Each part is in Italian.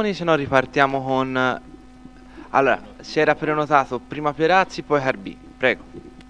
microfoni, se no ripartiamo con... Allora, si era prenotato prima Perazzi, poi Harbi. Prego.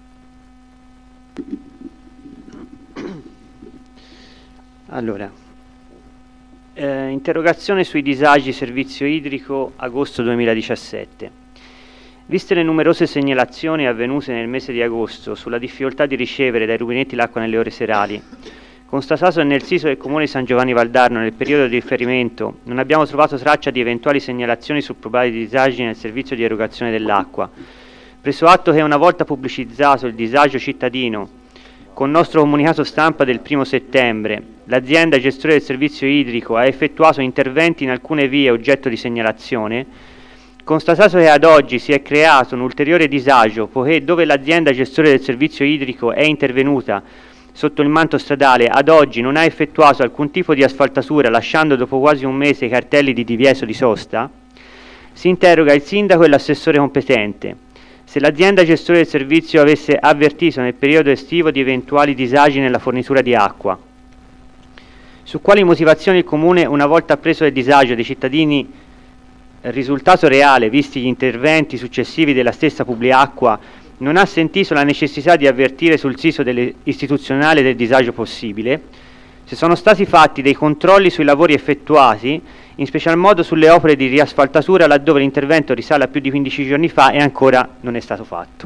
Allora, interrogazione sui disagi servizio idrico agosto 2017. Viste le numerose segnalazioni avvenute nel mese di agosto sulla difficoltà di ricevere dai rubinetti l'acqua nelle ore serali, constatato che nel sito del comune di San Giovanni Valdarno nel periodo di riferimento non abbiamo trovato traccia di eventuali segnalazioni su probabili disagi nel servizio di erogazione dell'acqua, preso atto che una volta pubblicizzato il disagio cittadino con nostro comunicato stampa del 1 settembre, l'azienda gestore del servizio idrico ha effettuato interventi in alcune vie oggetto di segnalazione, constatato che ad oggi si è creato un ulteriore disagio, poiché dove l'azienda gestore del servizio idrico è intervenuta sotto il manto stradale, ad oggi non ha effettuato alcun tipo di asfaltatura, lasciando dopo quasi un mese i cartelli di divieto di sosta, si interroga il sindaco e l'assessore competente se l'azienda gestore del servizio avesse avvertito nel periodo estivo di eventuali disagi nella fornitura di acqua, su quali motivazioni il comune, una volta appreso il disagio dei cittadini risultato reale, visti gli interventi successivi della stessa Publiacqua, non ha sentito la necessità di avvertire sul sito istituzionale del disagio possibile, se sono stati fatti dei controlli sui lavori effettuati, in special modo sulle opere di riasfaltatura laddove l'intervento risale a più di 15 giorni fa e ancora non è stato fatto.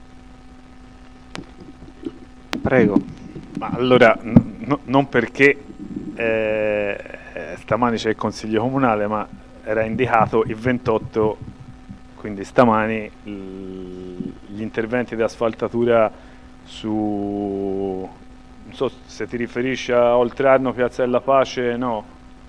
Prego. Ma allora, non perché stamani c'è il Consiglio Comunale, ma era indicato il 28, quindi stamani, gli interventi di asfaltatura su, non so se ti riferisci a Oltrarno, Piazza della Pace, no?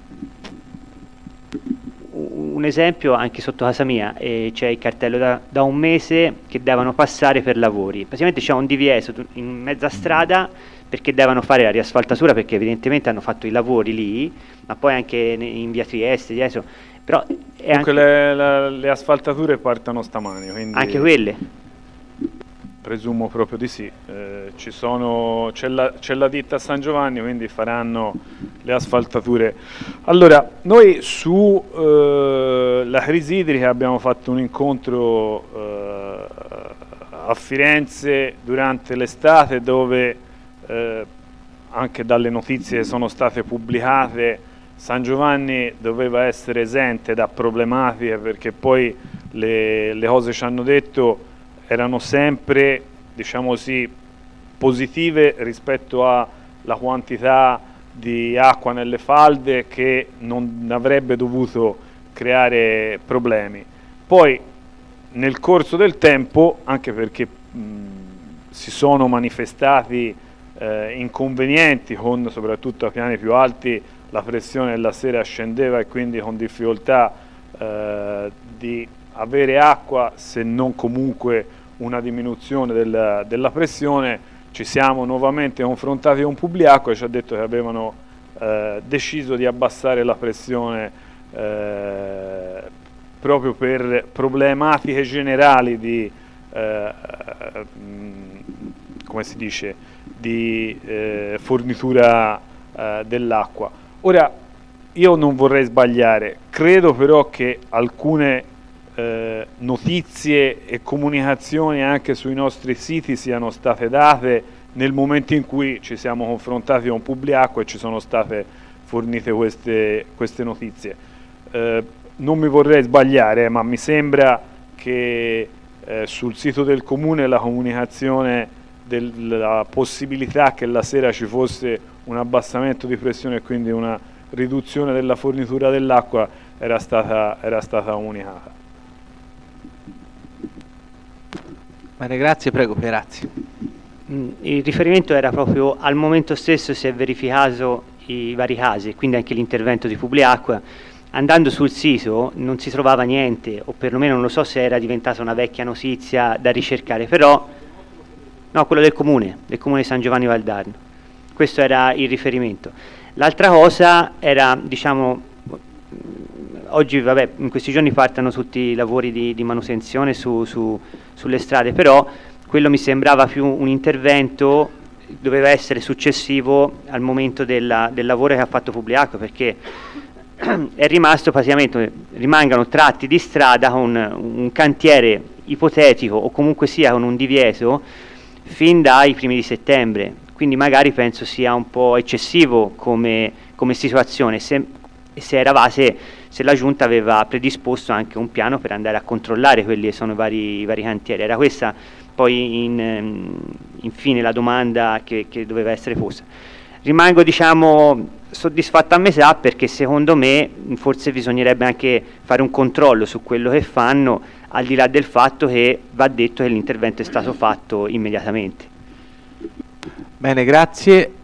Un esempio, anche sotto casa mia c'è il cartello da un mese che devono passare per lavori, praticamente c'è un divieto in mezza strada perché devono fare la riasfaltatura, perché evidentemente hanno fatto i lavori lì, ma poi anche in via Trieste, dietro. Però comunque le asfaltature partono stamani, quindi anche quelle? Presumo proprio di sì. C'è la ditta a San Giovanni, quindi faranno le asfaltature. Allora, noi su la crisi idrica abbiamo fatto un incontro a Firenze durante l'estate, dove anche dalle notizie che sono state pubblicate San Giovanni doveva essere esente da problematiche, perché poi le cose ci hanno detto erano sempre, diciamo così, positive rispetto alla quantità di acqua nelle falde, che non avrebbe dovuto creare problemi. Poi nel corso del tempo, anche perché si sono manifestati inconvenienti, con soprattutto a piani più alti la pressione della sera scendeva e quindi con difficoltà di avere acqua, se non comunque una diminuzione della pressione, ci siamo nuovamente confrontati con Publiacqua e ci ha detto che avevano deciso di abbassare la pressione proprio per problematiche generali di come si dice, di fornitura dell'acqua. Ora, io non vorrei sbagliare, credo però che alcune notizie e comunicazioni anche sui nostri siti siano state date nel momento in cui ci siamo confrontati con Publiacqua e ci sono state fornite queste notizie. Non mi vorrei sbagliare, ma mi sembra che sul sito del comune la comunicazione della possibilità che la sera ci fosse un abbassamento di pressione e quindi una riduzione della fornitura dell'acqua era stata comunicata. Bene, grazie, prego Perazzi. Il riferimento era proprio al momento stesso si è verificato i vari casi, quindi anche l'intervento di Publiacqua. Andando sul sito non si trovava niente, o perlomeno non lo so se era diventata una vecchia notizia da ricercare, però no, quello del comune di San Giovanni Valdarno. Questo era il riferimento. L'altra cosa era, diciamo, oggi vabbè, in questi giorni partono tutti i lavori di manutenzione sulle strade, però quello mi sembrava più un intervento, doveva essere successivo al momento del lavoro che ha fatto Publiacqua, perché è rimasto praticamente, rimangano tratti di strada con un cantiere ipotetico o comunque sia con un divieto fin dai primi di settembre, quindi magari penso sia un po' eccessivo come situazione, se la Giunta aveva predisposto anche un piano per andare a controllare quelli che sono i vari cantieri. Era questa poi infine la domanda che doveva essere posta. Rimango, diciamo, soddisfatto a metà, perché secondo me forse bisognerebbe anche fare un controllo su quello che fanno, al di là del fatto che va detto che l'intervento è stato fatto immediatamente. Bene, grazie.